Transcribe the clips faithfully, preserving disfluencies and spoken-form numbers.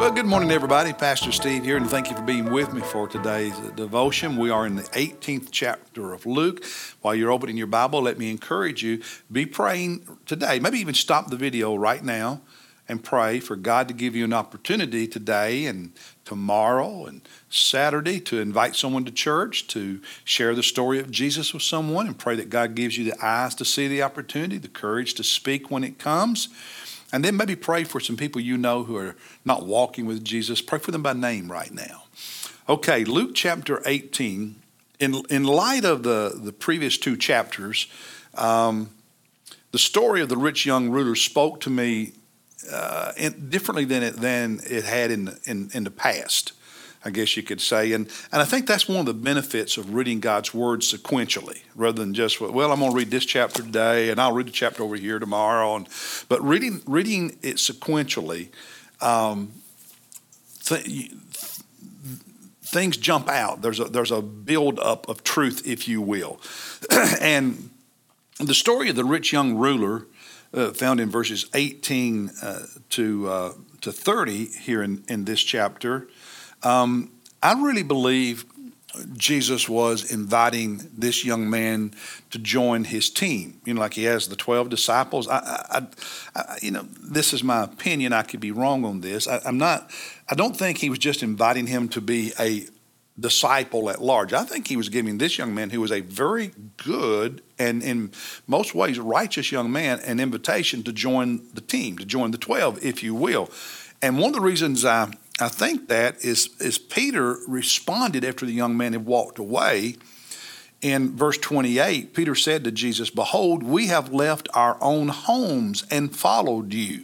Well, good morning, everybody. Pastor Steve here, and thank you for being with me for today's devotion. We are in the eighteenth chapter of Luke. While you're opening your Bible, let me encourage you, be praying today. Maybe even stop the video right now and pray for God to give you an opportunity today and tomorrow and Saturday to invite someone to church, to share the story of Jesus with someone, and pray that God gives you the eyes to see the opportunity, the courage to speak when it comes. And then maybe pray for some people you know who are not walking with Jesus. Pray for them by name right now. Okay, Luke chapter eighteen. In, in light of the, the previous two chapters, um, the story of the rich young ruler spoke to me uh, in, differently than it, than it had in, in, in the past, I guess you could say. And, and I think that's one of the benefits of reading God's Word sequentially, rather than just, well, I'm going to read this chapter today, and I'll read the chapter over here tomorrow. And, but reading reading it sequentially, um, th- things jump out. There's a, there's a build-up of truth, if you will. And the story of the rich young ruler, uh, found in verses eighteen uh, to uh, to thirty here in, in this chapter, Um, I really believe Jesus was inviting this young man to join his team. You know, like he has the twelve disciples. I, I, I, you know, this is my opinion. I could be wrong on this. I, I'm not. I don't think he was just inviting him to be a disciple at large. I think he was giving this young man, who was a very good and in most ways righteous young man, an invitation to join the team, to join the twelve, if you will. And one of the reasons I I think that is, is Peter responded after the young man had walked away. In verse twenty-eight, Peter said to Jesus, "Behold, we have left our own homes and followed you."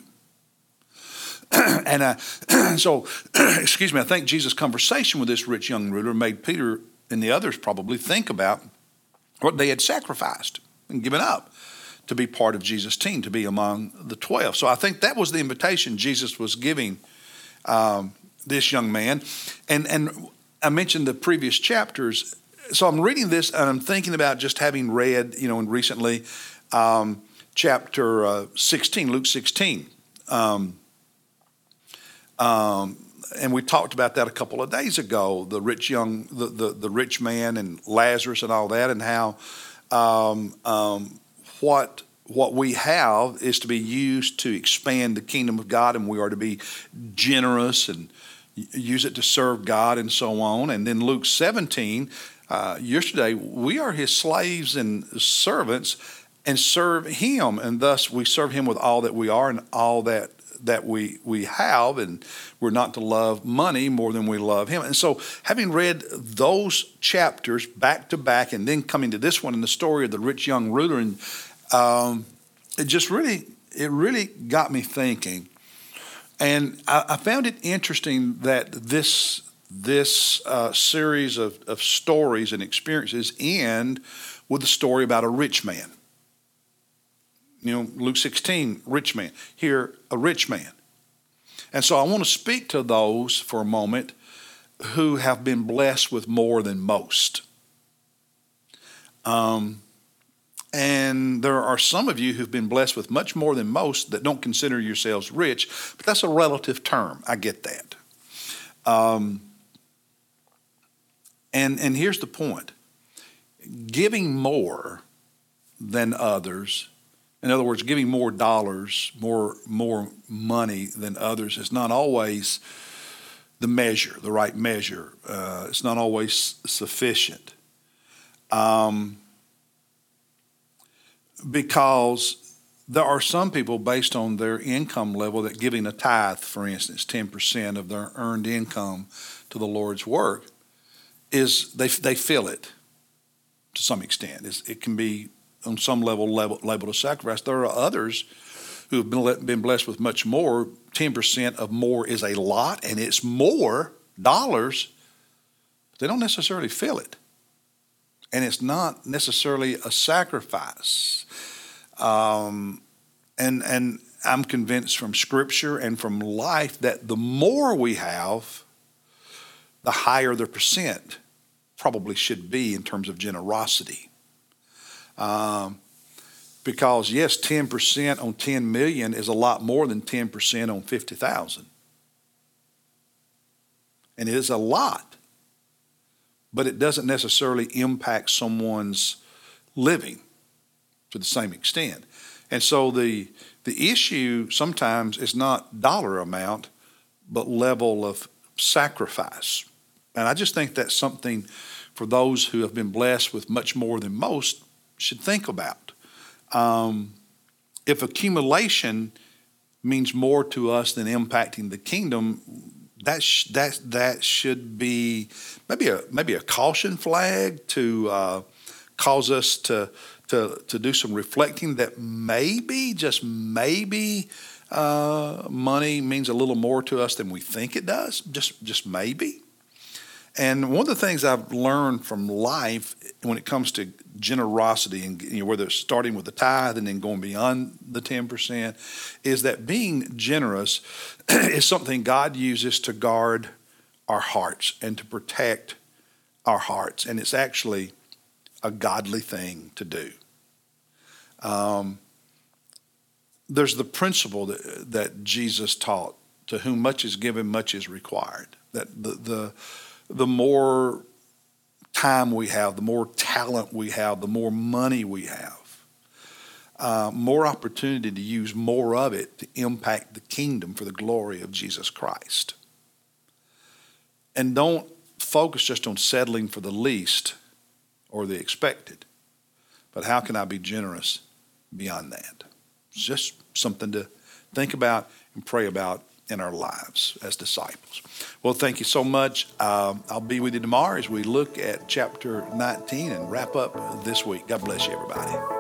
and I, so, excuse me, I think Jesus' conversation with this rich young ruler made Peter and the others probably think about what they had sacrificed and given up to be part of Jesus' team, to be among the twelve. So I think that was the invitation Jesus was giving um, this young man. And and I mentioned the previous chapters. So I'm reading this and I'm thinking about just having read, you know, and recently um, chapter uh, sixteen, Luke sixteen. Um, um, and we talked about that a couple of days ago, the rich young, the, the, the rich man and Lazarus and all that, and how um, um, what what we have is to be used to expand the kingdom of God, and we are to be generous and use it to serve God and so on. And then Luke seventeen, uh, yesterday, we are his slaves and servants and serve him. And thus we serve him with all that we are and all that that we we have. And we're not to love money more than we love him. And so having read those chapters back to back and then coming to this one in the story of the rich young ruler, and um, it just really, it really got me thinking. And I, I found it interesting that this this uh, series of, of stories and experiences end with a story about a rich man. You know, Luke sixteen, rich man. Here, a rich man. And so I want to speak to those for a moment who have been blessed with more than most. Um, And there are some of you who've been blessed with much more than most that don't consider yourselves rich, but that's a relative term. I get that. Um, and, and here's the point. Giving more than others, in other words, giving more dollars, more, more money than others is not always the measure, the right measure. Uh, it's not always sufficient. Um, Because there are some people, based on their income level, that giving a tithe, for instance, ten percent of their earned income to the Lord's work, is they they feel it to some extent. It's, it can be on some level labeled a sacrifice. There are others who have been, been blessed with much more. ten percent of more is a lot, and it's more dollars. But they don't necessarily feel it. And it's not necessarily a sacrifice. Um, and, and I'm convinced from Scripture and from life that the more we have, the higher the percent probably should be in terms of generosity. Um, because, yes, ten percent on ten million is a lot more than ten percent on fifty thousand. and it is a lot, but it doesn't necessarily impact someone's living to the same extent. And so the the issue sometimes is not dollar amount, but level of sacrifice. And I just think that's something for those who have been blessed with much more than most should think about. Um, if accumulation means more to us than impacting the kingdom, that sh- that that should be maybe a maybe a caution flag to uh, cause us to to to do some reflecting that maybe, just maybe, uh, money means a little more to us than we think it does. Just just maybe. And one of the things I've learned from life when it comes to generosity, and you know, whether it's starting with the tithe and then going beyond the ten percent, is that being generous is something God uses to guard our hearts and to protect our hearts. And it's actually a godly thing to do. Um, there's the principle that, that Jesus taught, to whom much is given, much is required. That the, the the more time we have, the more talent we have, the more money we have, uh, more opportunity to use more of it to impact the kingdom for the glory of Jesus Christ. And don't focus just on settling for the least or the expected, but how can I be generous beyond that? It's just something to think about and pray about in our lives as disciples. Well, thank you so much. Um, I'll be with you tomorrow as we look at chapter nineteen and wrap up this week. God bless you, everybody.